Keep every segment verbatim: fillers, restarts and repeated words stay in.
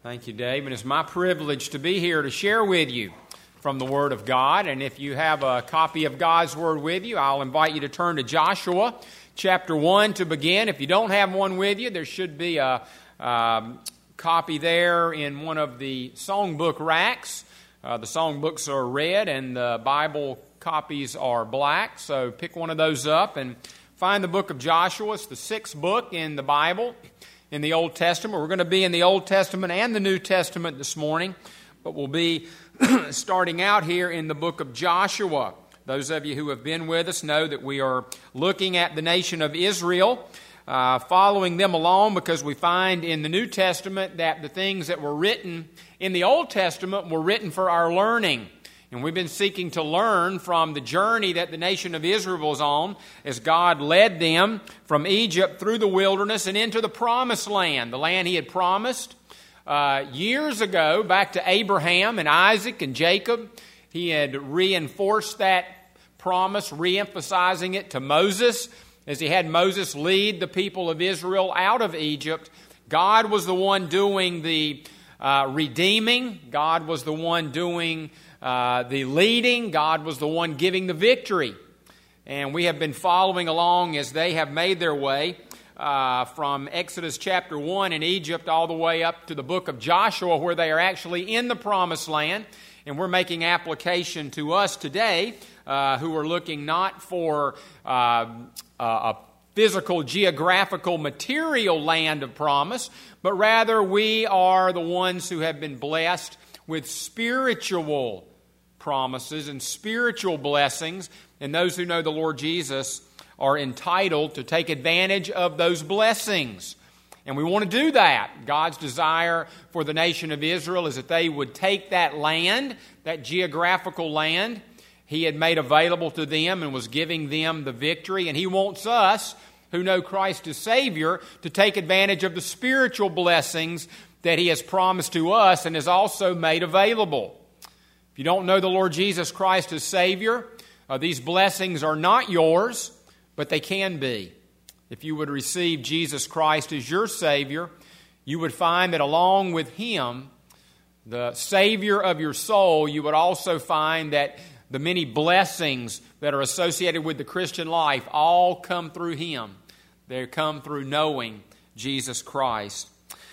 Thank you, Dave. And it's my privilege to be here to share with you from the Word of God. And if you have a copy of God's Word with you, I'll invite you to turn to Joshua chapter one to begin. If you don't have one with you, there should be a um, copy there in one of the songbook racks. Uh, the songbooks are red and the Bible copies are black. So pick one of those up and find the book of Joshua. It's the sixth book in the Bible. In the Old Testament. We're going to be in the Old Testament and the New Testament this morning, but we'll be starting out here in the book of Joshua. Those of you who have been with us know that we are looking at the nation of Israel, uh, following them along because we find in the New Testament that the things that were written in the Old Testament were written for our learning. And we've been seeking to learn from the journey that the nation of Israel was on as God led them from Egypt through the wilderness and into the promised land, the land He had promised uh, years ago back to Abraham and Isaac and Jacob. He had reinforced that promise, re-emphasizing it to Moses as He had Moses lead the people of Israel out of Egypt. God was the one doing the uh, redeeming. God was the one doing Uh, the leading. God was the one giving the victory. And we have been following along as they have made their way uh, from Exodus chapter one in Egypt all the way up to the book of Joshua, where they are actually in the promised land. And we're making application to us today uh, who are looking not for uh, a physical, geographical, material land of promise, but rather we are the ones who have been blessed with spiritual promises and spiritual blessings, and those who know the Lord Jesus are entitled to take advantage of those blessings. And we want to do that. God's desire for the nation of Israel is that they would take that land, that geographical land He had made available to them and was giving them the victory. And He wants us, who know Christ as Savior, to take advantage of the spiritual blessings that He has promised to us and has also made available. If you don't know the Lord Jesus Christ as Savior, uh, these blessings are not yours, but they can be. If you would receive Jesus Christ as your Savior, you would find that along with Him, the Savior of your soul, you would also find that the many blessings that are associated with the Christian life all come through Him. They come through knowing Jesus Christ.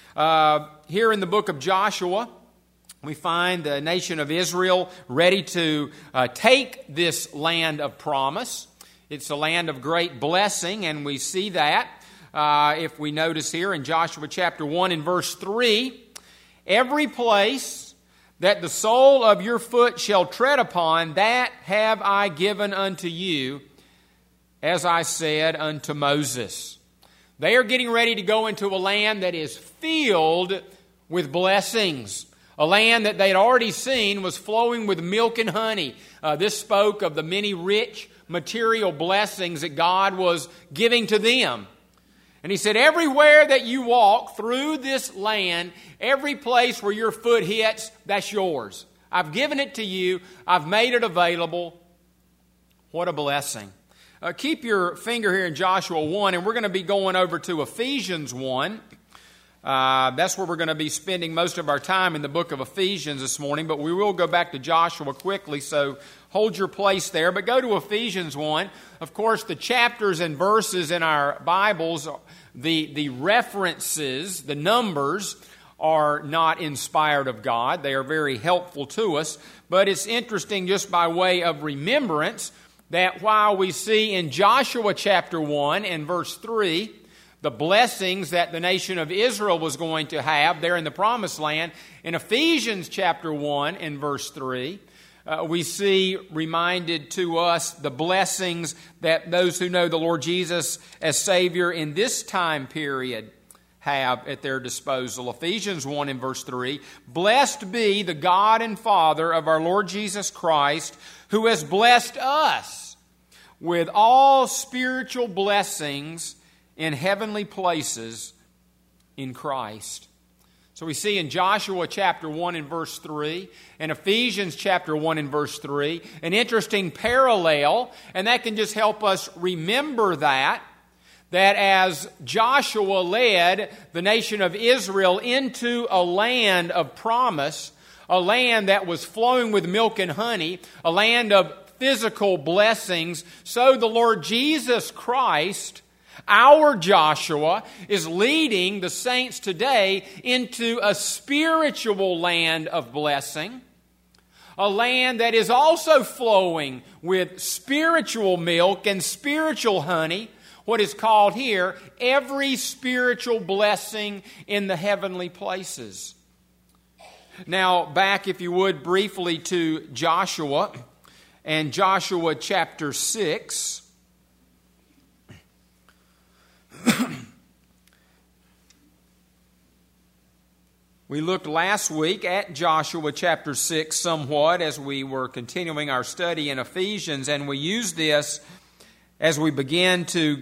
Uh, here in the book of Joshua, we find the nation of Israel ready to uh, take this land of promise. It's a land of great blessing, and we see that uh, if we notice here in Joshua chapter one and verse three, every place that the sole of your foot shall tread upon, that have I given unto you, as I said unto Moses. They are getting ready to go into a land that is filled with blessings. A land that they had already seen was flowing with milk and honey. Uh, this spoke of the many rich material blessings that God was giving to them. And He said, everywhere that you walk through this land, every place where your foot hits, that's yours. I've given it to you. I've made it available. What a blessing. Uh, keep your finger here in Joshua one, and we're going to be going over to Ephesians one. Uh, that's where we're going to be spending most of our time in the book of Ephesians this morning, but we will go back to Joshua quickly, so hold your place there. But go to Ephesians one. Of course, the chapters and verses in our Bibles, the, the references, the numbers, are not inspired of God. They are very helpful to us, but it's interesting just by way of remembrance that while we see in Joshua chapter one and verse three, the blessings that the nation of Israel was going to have there in the promised land, in Ephesians chapter one and verse three, uh, we see reminded to us the blessings that those who know the Lord Jesus as Savior in this time period have at their disposal. Ephesians one and verse three, blessed be the God and Father of our Lord Jesus Christ, who has blessed us with all spiritual blessings in heavenly places in Christ. So we see in Joshua chapter one and verse three, and Ephesians chapter one and verse three, an interesting parallel, and that can just help us remember that, that as Joshua led the nation of Israel into a land of promise, a land that was flowing with milk and honey, a land of physical blessings, so the Lord Jesus Christ, our Joshua, is leading the saints today into a spiritual land of blessing, a land that is also flowing with spiritual milk and spiritual honey, what is called here every spiritual blessing in the heavenly places. Now, back, if you would, briefly to Joshua and Joshua chapter six. We looked last week at Joshua chapter six somewhat as we were continuing our study in Ephesians, and we used this as we began to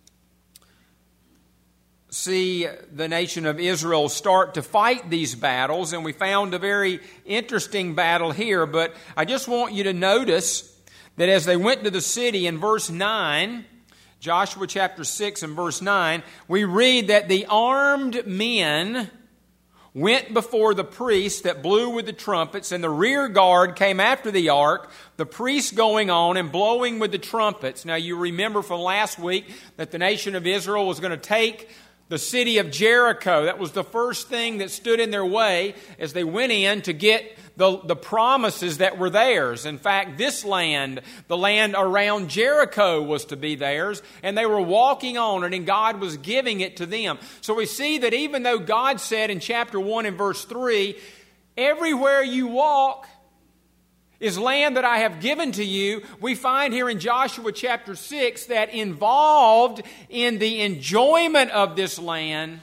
see the nation of Israel start to fight these battles, and we found a very interesting battle here. But I just want you to notice that as they went to the city in verse nine, Joshua chapter six and verse nine, we read that the armed men went before the priests that blew with the trumpets, and the rear guard came after the ark, the priests going on and blowing with the trumpets. Now you remember from last week that the nation of Israel was going to take the city of Jericho. That was the first thing that stood in their way as they went in to get the, the promises that were theirs. In fact, this land, the land around Jericho, was to be theirs, and they were walking on it, and God was giving it to them. So we see that even though God said in chapter one and verse three, everywhere you walk is land that I have given to you, we find here in Joshua chapter six that involved in the enjoyment of this land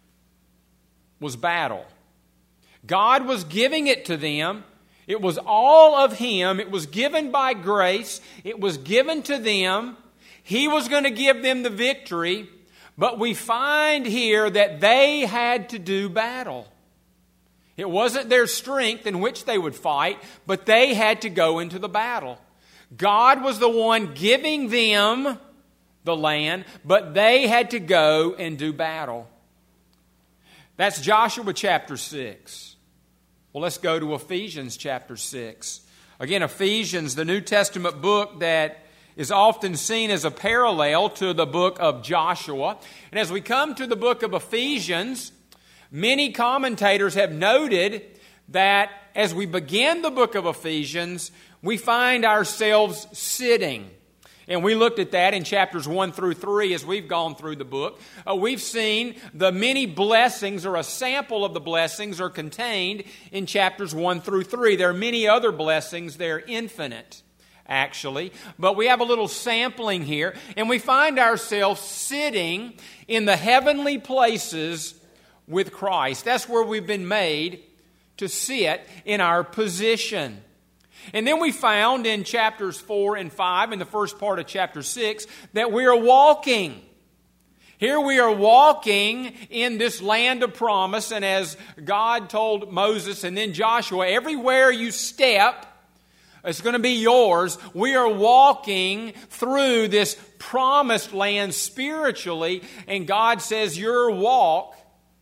was battle. God was giving it to them. It was all of Him. It was given by grace. It was given to them. He was going to give them the victory. But we find here that they had to do battle. It wasn't their strength in which they would fight, but they had to go into the battle. God was the one giving them the land, but they had to go and do battle. That's Joshua chapter six. Well, let's go to Ephesians chapter six. Again, Ephesians, the New Testament book that is often seen as a parallel to the book of Joshua. And as we come to the book of Ephesians, many commentators have noted that as we begin the book of Ephesians, we find ourselves sitting. And we looked at that in chapters one through three as we've gone through the book. Uh, we've seen the many blessings, or a sample of the blessings, are contained in chapters one through three. There are many other blessings. They're infinite, actually. But we have a little sampling here. And we find ourselves sitting in the heavenly places with Christ. That's where we've been made to sit in our position. And then we found in chapters four and five, in the first part of chapter six, that we are walking. Here we are walking in this land of promise, and as God told Moses and then Joshua, everywhere you step, it's going to be yours. We are walking through this promised land spiritually, and God says your walk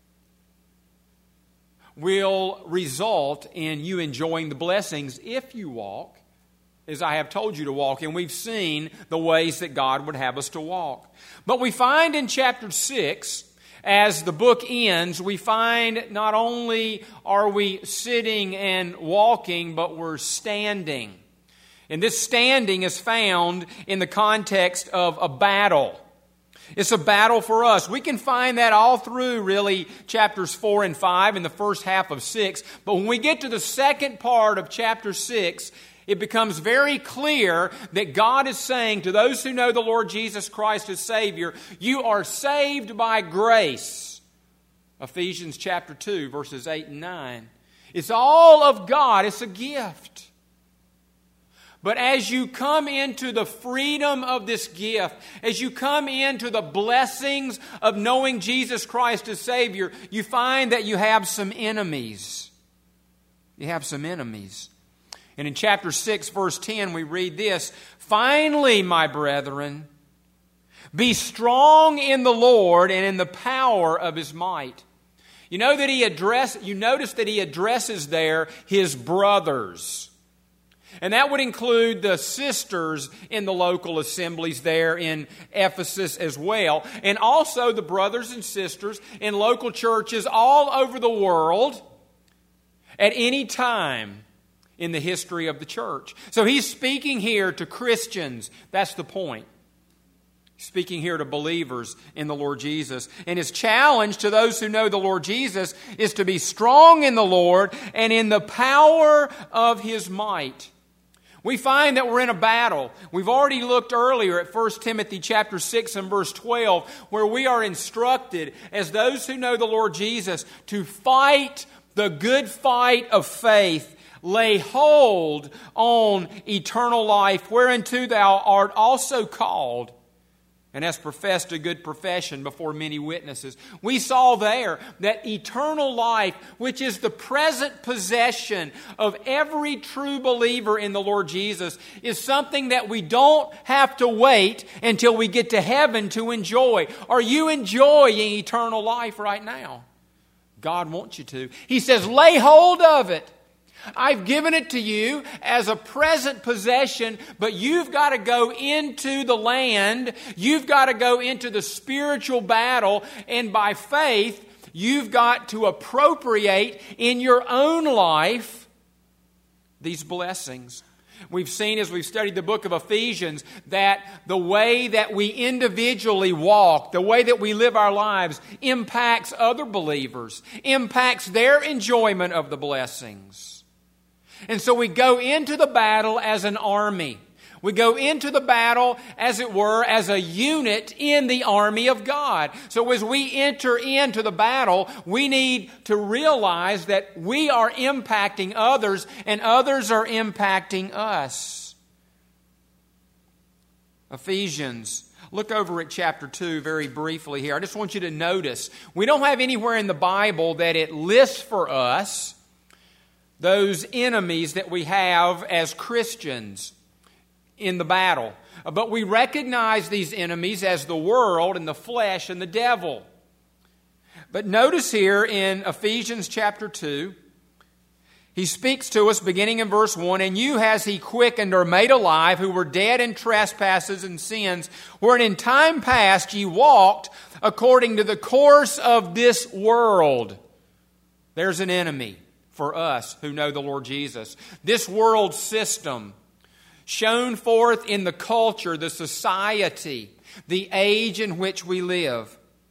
will result in you enjoying the blessings if you walk as I have told you to walk. And we've seen the ways that God would have us to walk. But we find in chapter six, as the book ends, we find not only are we sitting and walking, but we're standing. And this standing is found in the context of a battle. It's a battle for us. We can find that all through, really, chapters four and five and the first half of six. But when we get to the second part of chapter six, it becomes very clear that God is saying to those who know the Lord Jesus Christ as Savior, you are saved by grace. Ephesians chapter two, verses eight and nine. It's all of God. It's a gift. But as you come into the freedom of this gift, as you come into the blessings of knowing Jesus Christ as Savior, you find that you have some enemies. You have some enemies. And in chapter six, verse ten, we read this, finally, my brethren, Be strong in the Lord and in the power of His might. You know that he address, you notice that he addresses there his brothers. And that would include the sisters in the local assemblies there in Ephesus as well. And also the brothers and sisters in local churches all over the world at any time in the history of the church. So he's speaking here to Christians. That's the point. Speaking here to believers in the Lord Jesus. And his challenge to those who know the Lord Jesus is to be strong in the Lord and in the power of His might. We find that we're in a battle. We've already looked earlier at First Timothy chapter six and verse twelve, where we are instructed as those who know the Lord Jesus to fight the good fight of faith. Lay hold on eternal life, whereunto thou art also called, and has professed a good profession before many witnesses. We saw there that eternal life, which is the present possession of every true believer in the Lord Jesus, is something that we don't have to wait until we get to heaven to enjoy. Are you enjoying eternal life right now? God wants you to. He says, lay hold of it. I've given it to you as a present possession, but you've got to go into the land. You've got to go into the spiritual battle, and by faith, you've got to appropriate in your own life these blessings. We've seen as we've studied the book of Ephesians that the way that we individually walk, the way that we live our lives, impacts other believers, impacts their enjoyment of the blessings. And so we go into the battle as an army. We go into the battle, as it were, as a unit in the army of God. So as we enter into the battle, we need to realize that we are impacting others and others are impacting us. Ephesians. Look over at chapter two very briefly here. I just want you to notice, we don't have anywhere in the Bible that it lists for us those enemies that we have as Christians in the battle. But we recognize these enemies as the world and the flesh and the devil. But notice here in Ephesians chapter two, he speaks to us beginning in verse one, and you has he quickened or made alive who were dead in trespasses and sins, wherein in time past ye walked according to the course of this world. There's an enemy for us who know the Lord Jesus. This world system shown forth in the culture, the society, the age in which we live.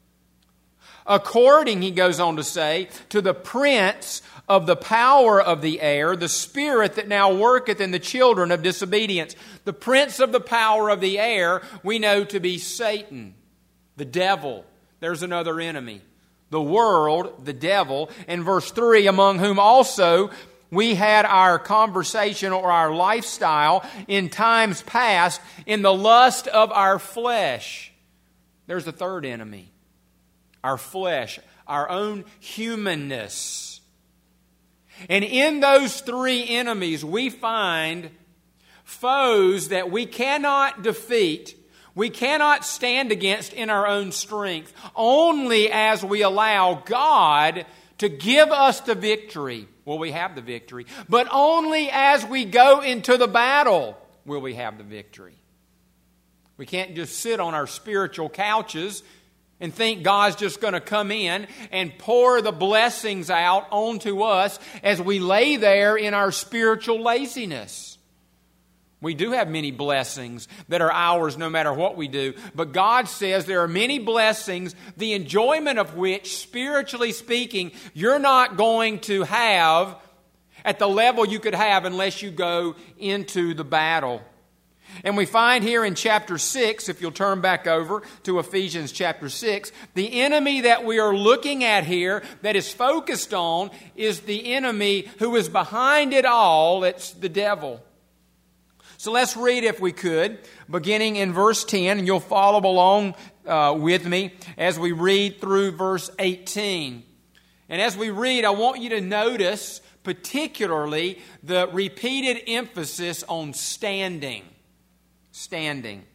According, he goes on to say, to the prince of the power of the air, the spirit that now worketh in the children of disobedience. The prince of the power of the air we know to be Satan, the devil. There's another enemy. The world, the devil, and verse three, among whom also we had our conversation or our lifestyle in times past in the lust of our flesh. There's the third enemy. Our flesh, our own humanness. And in those three enemies, we find foes that we cannot defeat, we cannot stand against in our own strength, only as we allow God to give us the victory will we have the victory. But only as we go into the battle will we have the victory. We can't just sit on our spiritual couches and think God's just going to come in and pour the blessings out onto us as we lay there in our spiritual laziness. We do have many blessings that are ours no matter what we do. But God says there are many blessings, the enjoyment of which, spiritually speaking, you're not going to have at the level you could have unless you go into the battle. And we find here in chapter six, if you'll turn back over to Ephesians chapter six, the enemy that we are looking at here that is focused on is the enemy who is behind it all. It's the devil. So let's read, if we could, beginning in verse ten, and you'll follow along uh, with me as we read through verse eighteen. And as we read, I want you to notice particularly the repeated emphasis on standing. Standing.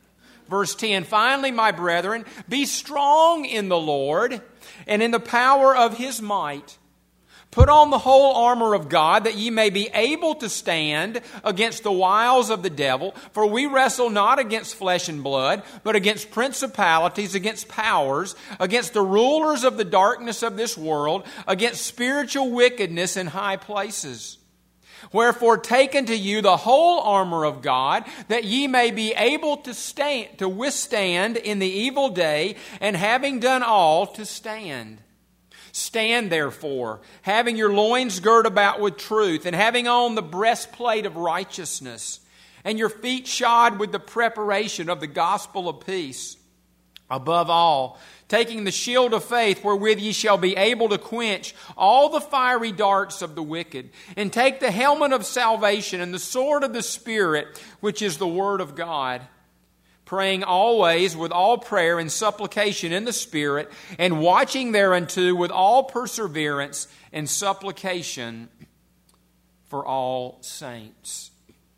Verse ten, finally, my brethren, be strong in the Lord and in the power of His might. Put on the whole armor of God, that ye may be able to stand against the wiles of the devil. For we wrestle not against flesh and blood, but against principalities, against powers, against the rulers of the darkness of this world, against spiritual wickedness in high places. Wherefore take unto you the whole armor of God, that ye may be able to stand, to withstand in the evil day, and having done all, to stand. Stand therefore, having your loins girt about with truth, and having on the breastplate of righteousness, and your feet shod with the preparation of the gospel of peace. Above all, taking the shield of faith, wherewith ye shall be able to quench all the fiery darts of the wicked, and take the helmet of salvation and the sword of the Spirit, which is the word of God. Praying always with all prayer and supplication in the Spirit, and watching thereunto with all perseverance and supplication for all saints.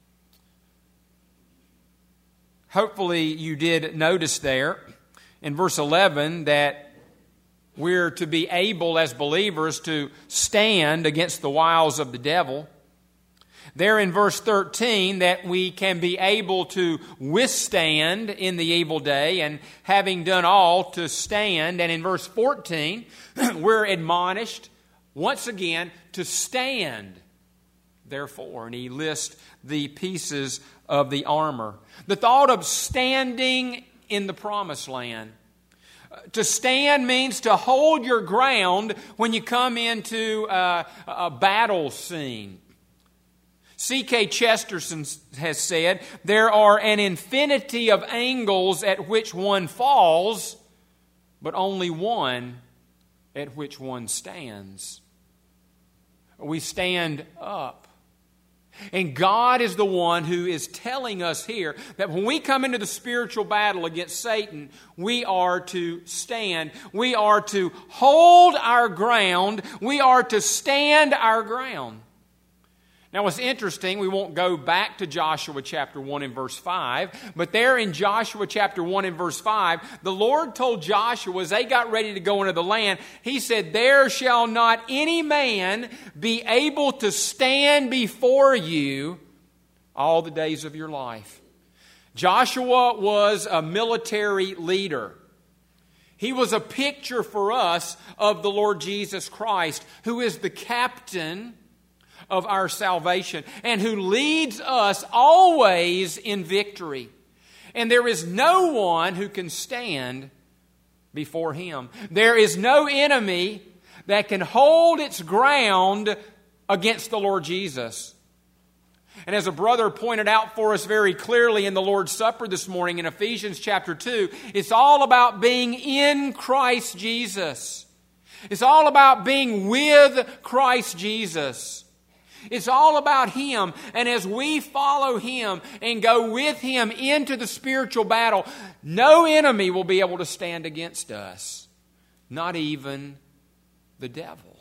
Hopefully you did notice there in verse eleven that we're to be able as believers to stand against the wiles of the devil. There in verse thirteen, that we can be able to withstand in the evil day, and having done all, to stand. And in verse fourteen, we're admonished once again to stand, therefore. And he lists the pieces of the armor. The thought of standing in the promised land. To stand means to hold your ground when you come into a, a battle scene. C K Chesterton has said, there are an infinity of angles at which one falls, but only one at which one stands. We stand up. And God is the one who is telling us here that when we come into the spiritual battle against Satan, we are to stand. We are to hold our ground. We are to stand our ground. Now, it's interesting, we won't go back to Joshua chapter one and verse five, but there in Joshua chapter one and verse five, the Lord told Joshua as they got ready to go into the land, He said, there shall not any man be able to stand before you all the days of your life. Joshua was a military leader. He was a picture for us of the Lord Jesus Christ, who is the captain of our salvation, and who leads us always in victory. And there is no one who can stand before Him. There is no enemy that can hold its ground against the Lord Jesus. And as a brother pointed out for us very clearly in the Lord's Supper this morning in Ephesians chapter two, it's all about being in Christ Jesus. It's all about being with Christ Jesus. It's all about Him. And as we follow Him and go with Him into the spiritual battle, no enemy will be able to stand against us. Not even the devil.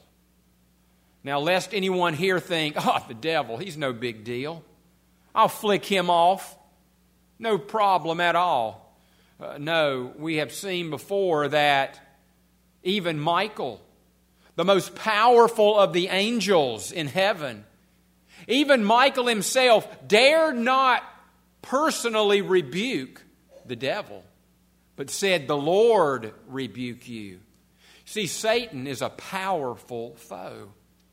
Now, lest anyone here think, oh, the devil, he's no big deal. I'll flick him off. No problem at all. Uh, no, we have seen before that even Michael, the most powerful of the angels in heaven, even Michael himself dared not personally rebuke the devil, but said, the Lord rebuke you. See, Satan is a powerful foe.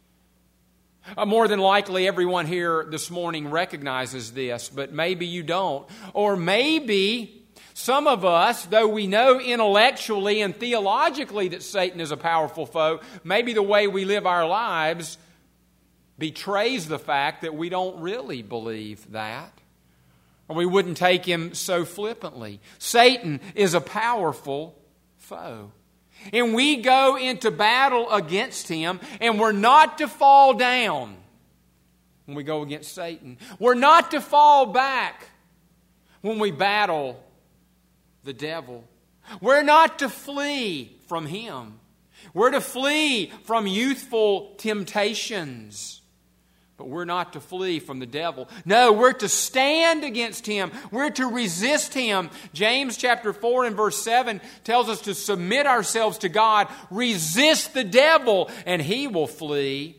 Uh, more than likely everyone here this morning recognizes this, but maybe you don't. Or maybe some of us, though we know intellectually and theologically that Satan is a powerful foe, maybe the way we live our lives betrays the fact that we don't really believe that. Or we wouldn't take him so flippantly. Satan is a powerful foe. And we go into battle against him, and we're not to fall down when we go against Satan. We're not to fall back when we battle the devil. We're not to flee from him. We're to flee from youthful temptations. But we're not to flee from the devil. No, we're to stand against him. We're to resist him. James chapter four and verse seven tells us to submit ourselves to God. Resist the devil, and he will flee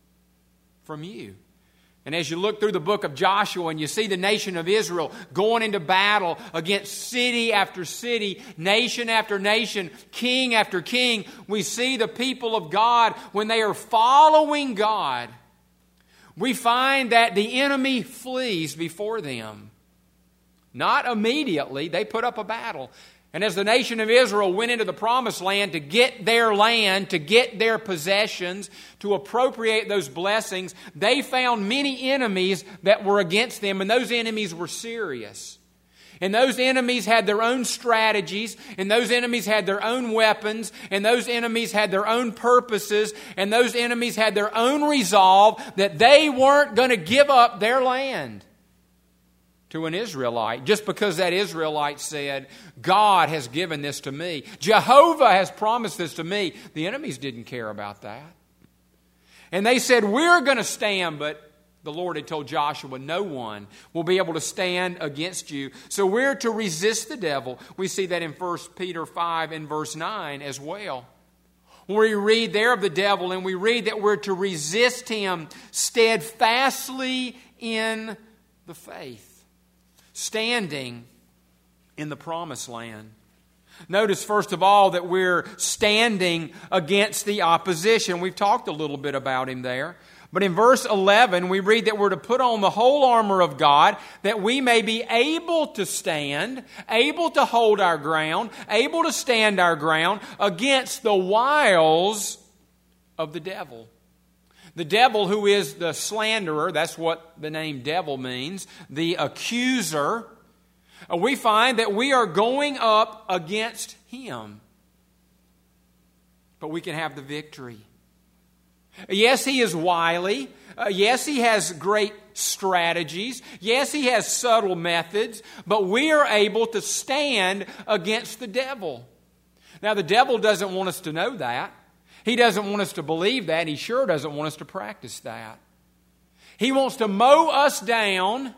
from you. And as you look through the book of Joshua and you see the nation of Israel going into battle against city after city, nation after nation, king after king, we see the people of God, when they are following God, we find that the enemy flees before them. Not immediately. They put up a battle. And as the nation of Israel went into the promised land to get their land, to get their possessions, to appropriate those blessings, they found many enemies that were against them, and those enemies were serious. And those enemies had their own strategies, and those enemies had their own weapons, and those enemies had their own purposes, and those enemies had their own resolve that they weren't going to give up their land to an Israelite just because that Israelite said, God has given this to me. Jehovah has promised this to me. The enemies didn't care about that. And they said, we're going to stand, but the Lord had told Joshua, no one will be able to stand against you. So we're to resist the devil. We see that in First Peter five and verse nine as well. We read there of the devil, and we read that we're to resist him steadfastly in the faith, standing in the promised land. Notice, first of all, that we're standing against the opposition. We've talked a little bit about him there. But in verse eleven, we read that we're to put on the whole armor of God, that we may be able to stand, able to hold our ground, able to stand our ground against the wiles of the devil. The devil, who is the slanderer, that's what the name devil means, the accuser. We find that we are going up against him. But we can have the victory. Yes, he is wily. Uh, yes, he has great strategies. Yes, he has subtle methods. But we are able to stand against the devil. Now, the devil doesn't want us to know that. He doesn't want us to believe that. He sure doesn't want us to practice that. He wants to mow us down.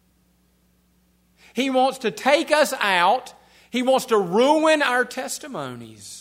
He wants to take us out. He wants to ruin our testimonies.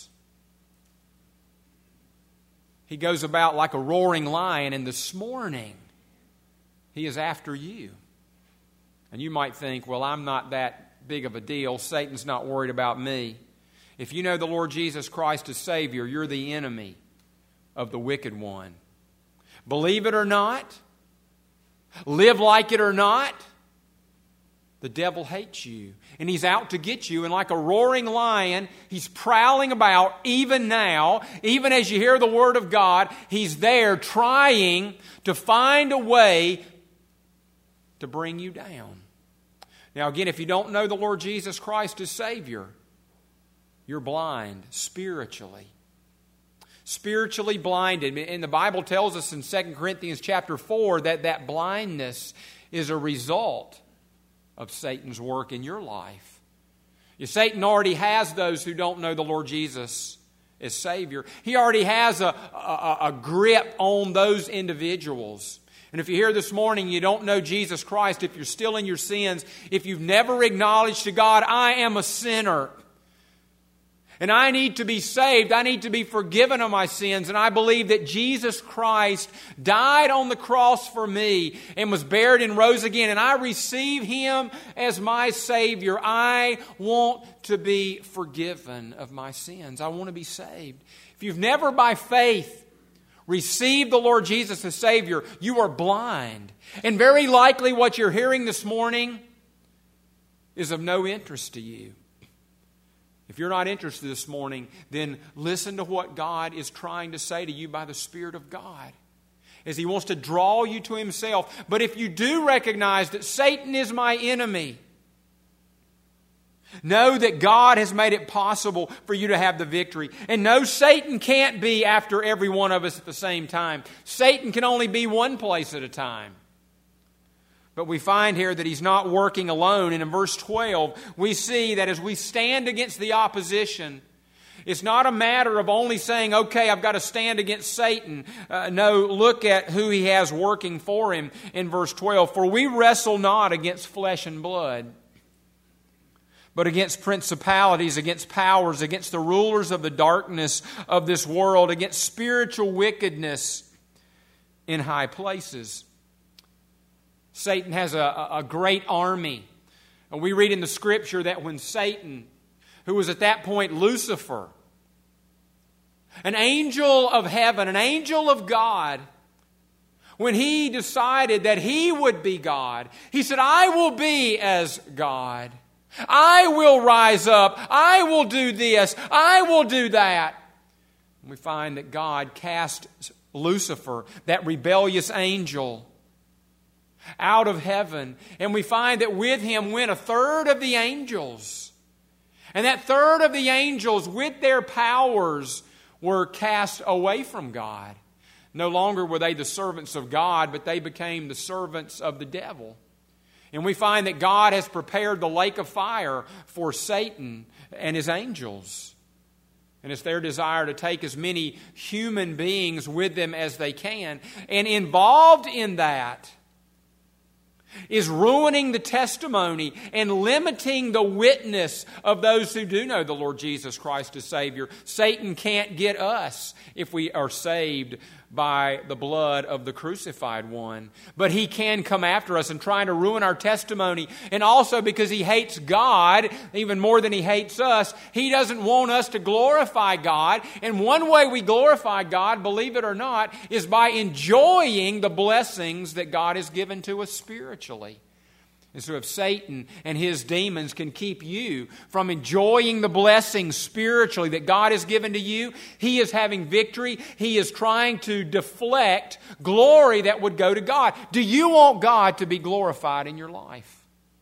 He goes about like a roaring lion, and this morning he is after you. And you might think, well, I'm not that big of a deal. Satan's not worried about me. If you know the Lord Jesus Christ as Savior, you're the enemy of the wicked one. Believe it or not, live like it or not, the devil hates you, and he's out to get you. And like a roaring lion, he's prowling about even now. Even as you hear the Word of God, he's there trying to find a way to bring you down. Now again, if you don't know the Lord Jesus Christ as Savior, you're blind spiritually. Spiritually blinded. And the Bible tells us in Second Corinthians chapter four that that blindness is a result of Satan's work in your life. You, Satan already has those who don't know the Lord Jesus as Savior. He already has a, a, a grip on those individuals. And if you're here this morning, you don't know Jesus Christ, if you're still in your sins, if you've never acknowledged to God, I am a sinner, and I need to be saved. I need to be forgiven of my sins. And I believe that Jesus Christ died on the cross for me and was buried and rose again. And I receive Him as my Savior. I want to be forgiven of my sins. I want to be saved. If you've never by faith received the Lord Jesus as Savior, you are blind. And very likely what you're hearing this morning is of no interest to you. If you're not interested this morning, then listen to what God is trying to say to you by the Spirit of God, as He wants to draw you to Himself. But if you do recognize that Satan is my enemy, know that God has made it possible for you to have the victory. And no, Satan can't be after every one of us at the same time. Satan can only be one place at a time. But we find here that he's not working alone. And in verse twelve, we see that as we stand against the opposition, It's not a matter of only saying, okay, I've got to stand against Satan. Uh, no, look at who he has working for him in verse twelve. For we wrestle not against flesh and blood, but against principalities, against powers, against the rulers of the darkness of this world, against spiritual wickedness in high places. Satan has a, a great army. And we read in the Scripture that when Satan, who was at that point Lucifer, an angel of heaven, an angel of God, when he decided that he would be God, he said, I will be as God. I will rise up. I will do this. I will do that. And we find that God cast Lucifer, that rebellious angel, out of heaven. And we find that with him went a third of the angels. And that third of the angels, with their powers, were cast away from God. No longer were they the servants of God, but they became the servants of the devil. And we find that God has prepared the lake of fire for Satan and his angels. And it's their desire to take as many human beings with them as they can. And involved in that is ruining the testimony and limiting the witness of those who do know the Lord Jesus Christ as Savior. Satan can't get us if we are saved by the blood of the crucified one. But he can come after us and trying to ruin our testimony. And also because he hates God even more than he hates us, he doesn't want us to glorify God. And one way we glorify God, believe it or not, is by enjoying the blessings that God has given to us spiritually. And so if Satan and his demons can keep you from enjoying the blessings spiritually that God has given to you, he is having victory. He is trying to deflect glory that would go to God. Do you want God to be glorified in your life?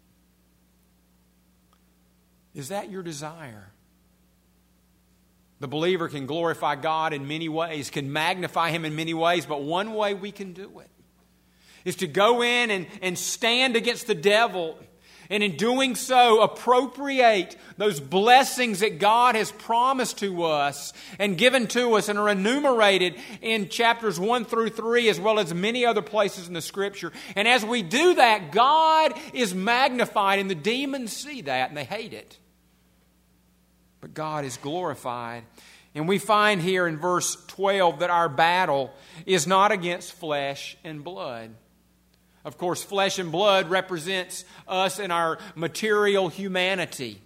Is that your desire? The believer can glorify God in many ways, can magnify Him in many ways, but one way we can do it is to go in and, and stand against the devil, and in doing so appropriate those blessings that God has promised to us and given to us and are enumerated in chapters one through three as well as many other places in the Scripture. And as we do that, God is magnified, and the demons see that and they hate it. But God is glorified. And we find here in verse twelve that our battle is not against flesh and blood. Of course, flesh and blood represents us in our material humanity.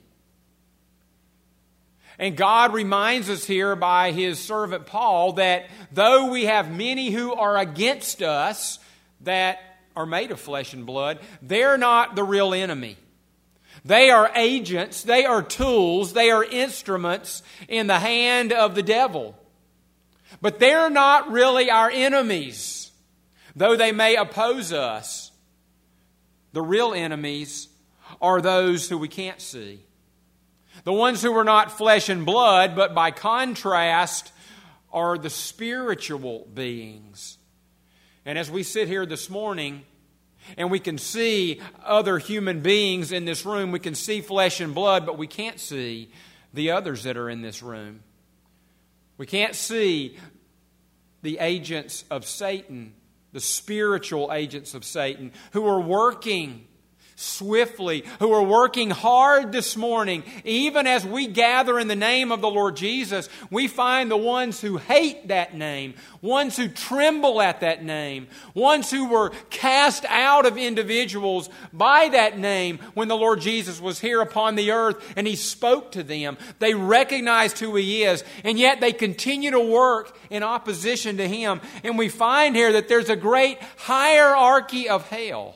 And God reminds us here by His servant Paul that though we have many who are against us that are made of flesh and blood, they're not the real enemy. They are agents, they are tools, they are instruments in the hand of the devil. But they're not really our enemies. Though they may oppose us, the real enemies are those who we can't see. The ones who are not flesh and blood, but by contrast are the spiritual beings. And as we sit here this morning, and we can see other human beings in this room, we can see flesh and blood, but we can't see the others that are in this room. We can't see the agents of Satan, the spiritual agents of Satan, who are working swiftly, who are working hard this morning. Even as we gather in the name of the Lord Jesus, we find the ones who hate that name, ones who tremble at that name, ones who were cast out of individuals by that name when the Lord Jesus was here upon the earth and He spoke to them. They recognized who He is, and yet they continue to work in opposition to Him. And we find here that there's a great hierarchy of hell.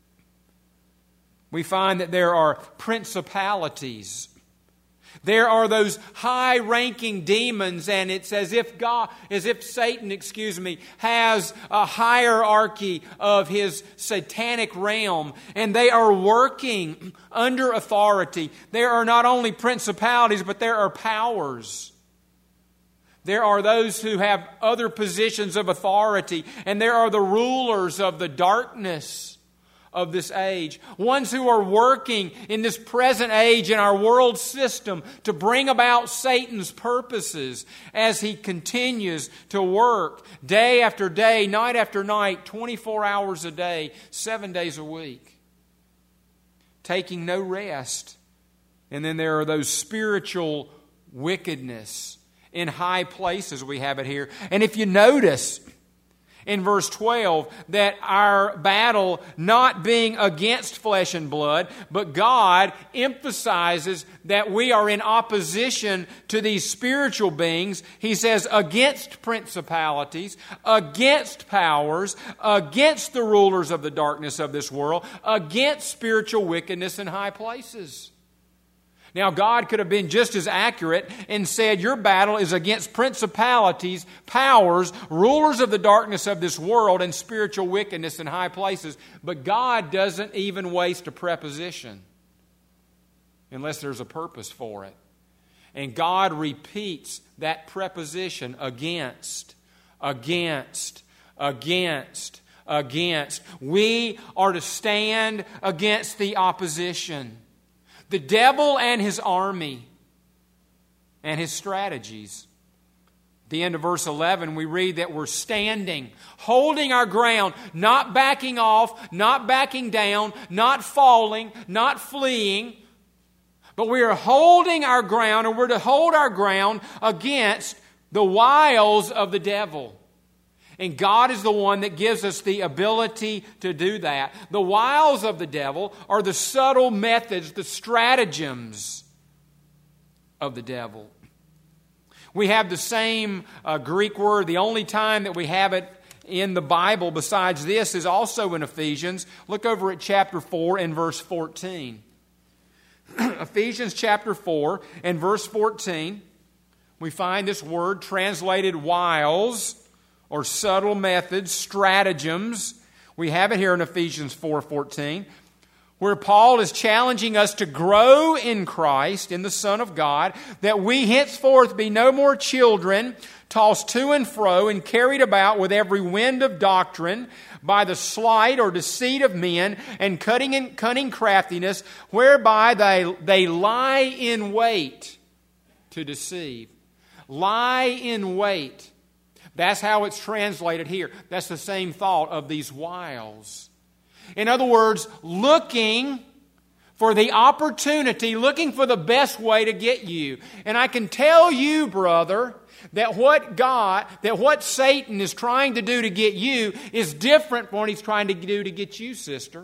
We find that there are principalities. There are those high-ranking demons, and it's as if God, as if Satan, excuse me, has a hierarchy of his satanic realm, and they are working under authority. There are not only principalities, but there are powers. There are those who have other positions of authority, and there are the rulers of the darkness of this age, ones who are working in this present age in our world system to bring about Satan's purposes as he continues to work day after day, night after night, twenty-four hours a day, seven days a week, taking no rest. And then there are those spiritual wickedness in high places, we have it here. And if you notice in verse twelve that our battle not being against flesh and blood, but God emphasizes that we are in opposition to these spiritual beings. He says against principalities, against powers, against the rulers of the darkness of this world, against spiritual wickedness in high places. Now, God could have been just as accurate and said, your battle is against principalities, powers, rulers of the darkness of this world, and spiritual wickedness in high places. But God doesn't even waste a preposition unless there's a purpose for it. And God repeats that preposition against, against, against, against. We are to stand against the opposition. The devil and his army and his strategies. At the end of verse eleven, we read that we're standing, holding our ground, not backing off, not backing down, not falling, not fleeing, but we are holding our ground, and we're to hold our ground against the wiles of the devil. And God is the one that gives us the ability to do that. The wiles of the devil are the subtle methods, the stratagems of the devil. We have the same uh, Greek word. The only time that we have it in the Bible besides this is also in Ephesians. Look over at chapter four and verse fourteen. Ephesians chapter four and verse fourteen. We find this word translated wiles, or subtle methods, stratagems. We have it here in Ephesians four fourteen, where Paul is challenging us to grow in Christ, in the Son of God, that we henceforth be no more children, tossed to and fro and carried about with every wind of doctrine, by the sleight or deceit of men, and cunning and cunning craftiness, whereby they, they lie in wait to deceive. Lie in wait. That's how it's translated here. That's the same thought of these wiles. In other words, looking for the opportunity, looking for the best way to get you. And I can tell you, brother, that what God, that what Satan is trying to do to get you is different from what he's trying to do to get you, sister.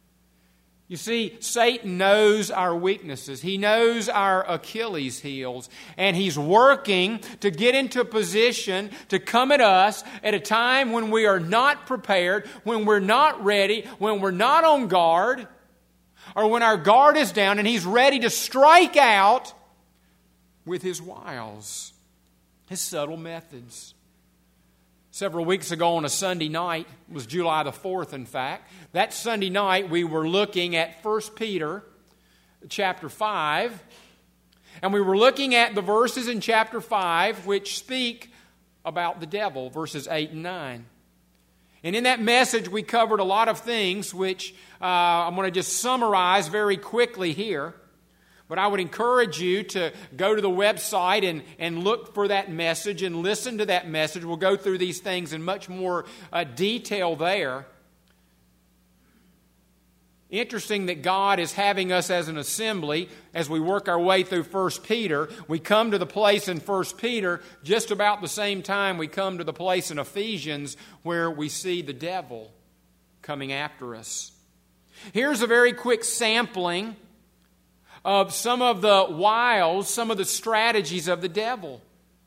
You see, Satan knows our weaknesses. He knows our Achilles heels. And he's working to get into a position to come at us at a time when we are not prepared, when we're not ready, when we're not on guard, or when our guard is down, and he's ready to strike out with his wiles, his subtle methods. Several weeks ago on a Sunday night, it was July the fourth, in fact, that Sunday night we were looking at First Peter chapter five, and we were looking at the verses in chapter five which speak about the devil, verses eight and nine. And in that message we covered a lot of things which uh, I'm going to just summarize very quickly here. But I would encourage you to go to the website and, and look for that message and listen to that message. We'll go through these things in much more uh, detail there. Interesting that God is having us as an assembly as we work our way through First Peter. We come to the place in First Peter just about the same time we come to the place in Ephesians where we see the devil coming after us. Here's a very quick sampling of some of the wiles, some of the strategies of the devil.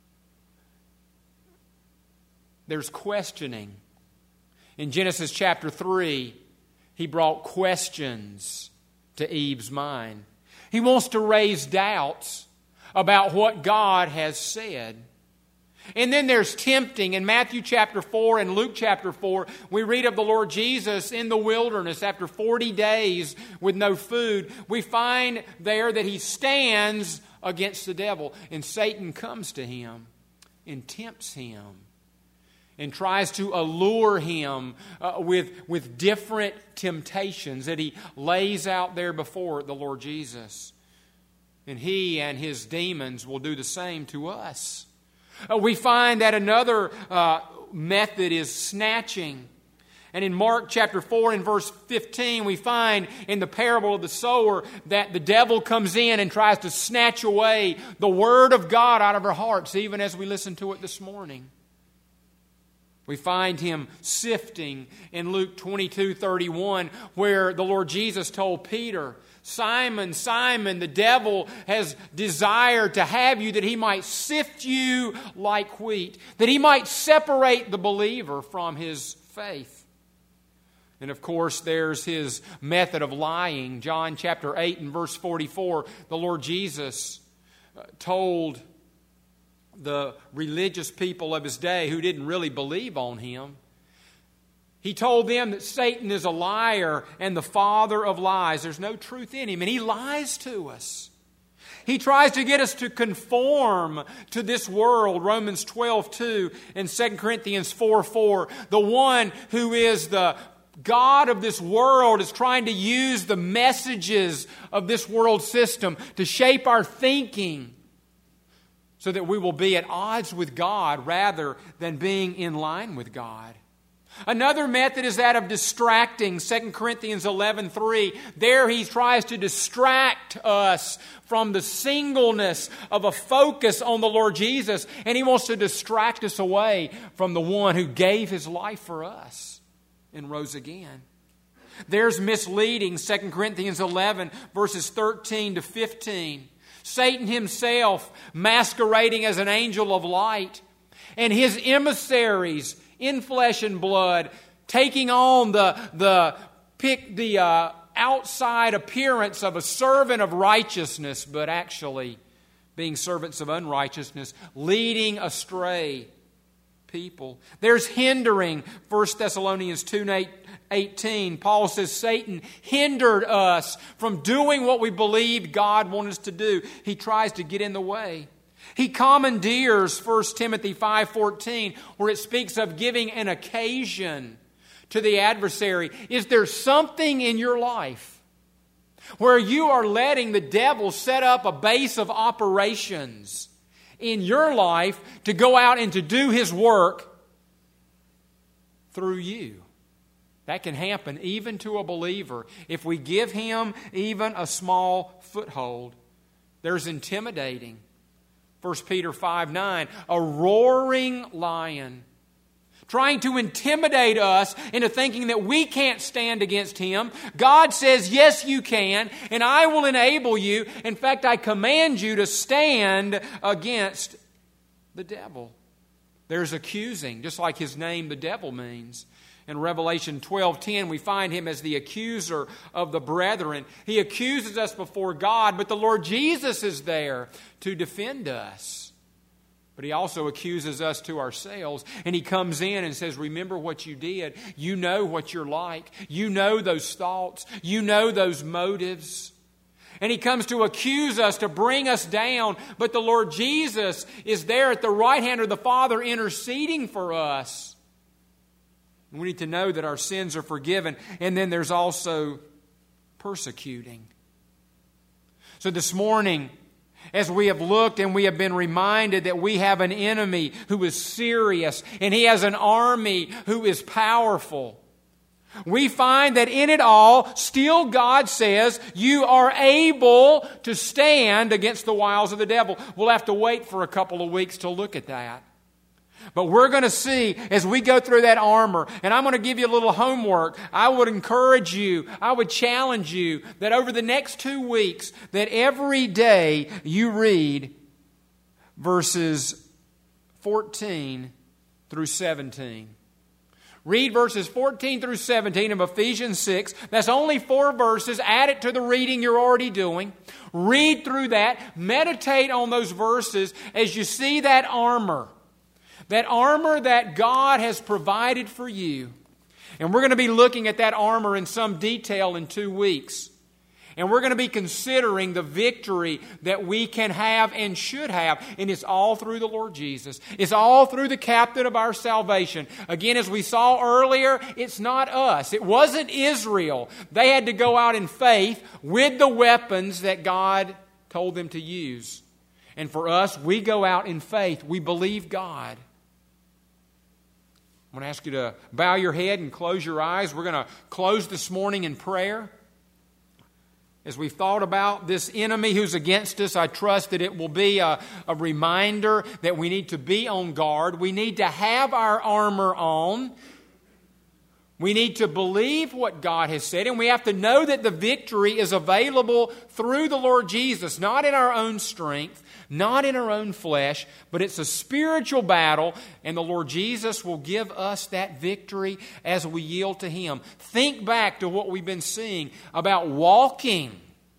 There's questioning. In Genesis chapter three, he brought questions to Eve's mind. He wants to raise doubts about what God has said. And then there's tempting. In Matthew chapter four and Luke chapter four, we read of the Lord Jesus in the wilderness after forty days with no food. We find there that he stands against the devil, and Satan comes to him and tempts him. and tries to allure him uh, with, with different temptations that he lays out there before the Lord Jesus. And he and his demons will do the same to us. Uh, we find that another uh, method is snatching. And in Mark chapter four and verse fifteen, we find in the parable of the sower that the devil comes in and tries to snatch away the Word of God out of our hearts, even as we listen to it this morning. We find him sifting in Luke twenty-two thirty-one, where the Lord Jesus told Peter, Simon, Simon, the devil has desired to have you that he might sift you like wheat, that he might separate the believer from his faith. And of course, there's his method of lying. John chapter eight and verse forty-four, the Lord Jesus told the religious people of his day who didn't really believe on him, he told them that Satan is a liar and the father of lies. There's no truth in him, and he lies to us. He tries to get us to conform to this world, Romans twelve two and Second Corinthians four four. The one who is the God of this world is trying to use the messages of this world system to shape our thinking, so that we will be at odds with God rather than being in line with God. Another method is that of distracting. Second Corinthians eleven three. There he tries to distract us from the singleness of a focus on the Lord Jesus. And he wants to distract us away from the one who gave his life for us and rose again. There's misleading. Second Corinthians eleven verses thirteen to fifteen. Satan himself masquerading as an angel of light, and his emissaries in flesh and blood taking on the, the, pick the uh, outside appearance of a servant of righteousness, but actually being servants of unrighteousness, leading astray people. There's hindering. First Thessalonians two eighteen, Paul says Satan hindered us from doing what we believed God wanted us to do. He tries to get in the way. He commandeers First Timothy five fourteen, where it speaks of giving an occasion to the adversary. Is there something in your life where you are letting the devil set up a base of operations in your life to go out and to do his work through you? That can happen even to a believer. If we give him even a small foothold, there's intimidating. First Peter five nine, a roaring lion, trying to intimidate us into thinking that we can't stand against him. God says, yes, you can, and I will enable you. In fact, I command you to stand against the devil. There's accusing, just like his name, the devil, means. In Revelation twelve ten, we find him as the accuser of the brethren. He accuses us before God, but the Lord Jesus is there to defend us. But he also accuses us to ourselves. And he comes in and says, remember what you did. You know what you're like. You know those thoughts. You know those motives. And he comes to accuse us, to bring us down. But the Lord Jesus is there at the right hand of the Father interceding for us. We need to know that our sins are forgiven. And then there's also persecuting. So this morning, as we have looked and we have been reminded that we have an enemy who is serious and he has an army who is powerful, we find that in it all, still God says you are able to stand against the wiles of the devil. We'll have to wait for a couple of weeks to look at that. But we're going to see as we go through that armor, and I'm going to give you a little homework. I would encourage you, I would challenge you that over the next two weeks, that every day you read verses fourteen through seventeen. Read verses fourteen through seventeen of Ephesians six. That's only four verses. Add it to the reading you're already doing. Read through that. Meditate on those verses as you see that armor. That armor that God has provided for you. And we're going to be looking at that armor in some detail in two weeks. And we're going to be considering the victory that we can have and should have. And it's all through the Lord Jesus. It's all through the captain of our salvation. Again, as we saw earlier, it's not us. It wasn't Israel. They had to go out in faith with the weapons that God told them to use. And for us, we go out in faith. We believe God. I'm going to ask you to bow your head and close your eyes. We're going to close this morning in prayer. As we've thought about this enemy who's against us, I trust that it will be a, a reminder that we need to be on guard. We need to have our armor on. We need to believe what God has said, and we have to know that the victory is available through the Lord Jesus, not in our own strength, not in our own flesh, but it's a spiritual battle, and the Lord Jesus will give us that victory as we yield to Him. Think back to what we've been seeing about walking.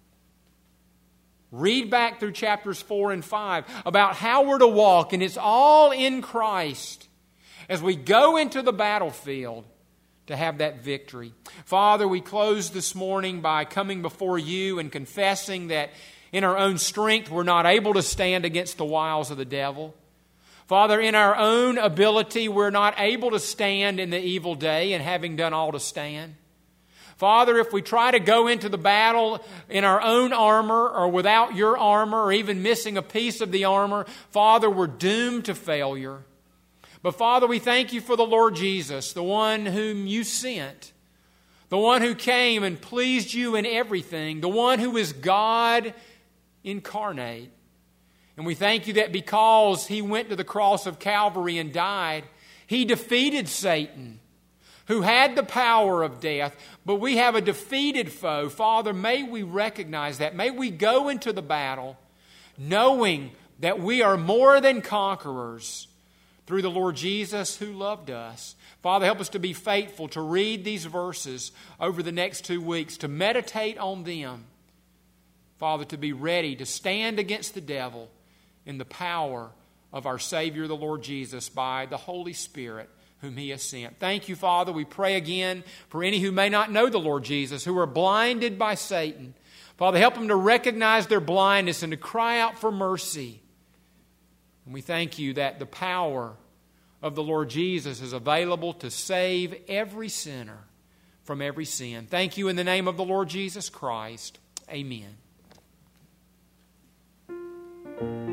Read back through chapters four and five about how we're to walk, and it's all in Christ as we go into the battlefield to have that victory. Father, we close this morning by coming before You and confessing that in our own strength we're not able to stand against the wiles of the devil. Father, in our own ability we're not able to stand in the evil day, and having done all to stand. Father, if we try to go into the battle in our own armor or without Your armor, or even missing a piece of the armor, Father, we're doomed to failure. But Father, we thank You for the Lord Jesus, the one whom You sent, the one who came and pleased You in everything, the one who is God incarnate. And we thank You that because He went to the cross of Calvary and died, He defeated Satan, who had the power of death, but we have a defeated foe. Father, may we recognize that. May we go into the battle knowing that we are more than conquerors through the Lord Jesus who loved us. Father, help us to be faithful to read these verses over the next two weeks, to meditate on them. Father, to be ready to stand against the devil in the power of our Savior, the Lord Jesus, by the Holy Spirit whom He has sent. Thank You, Father. We pray again for any who may not know the Lord Jesus, who are blinded by Satan. Father, help them to recognize their blindness and to cry out for mercy. And we thank You that the power of the Lord Jesus is available to save every sinner from every sin. Thank You in the name of the Lord Jesus Christ. Amen.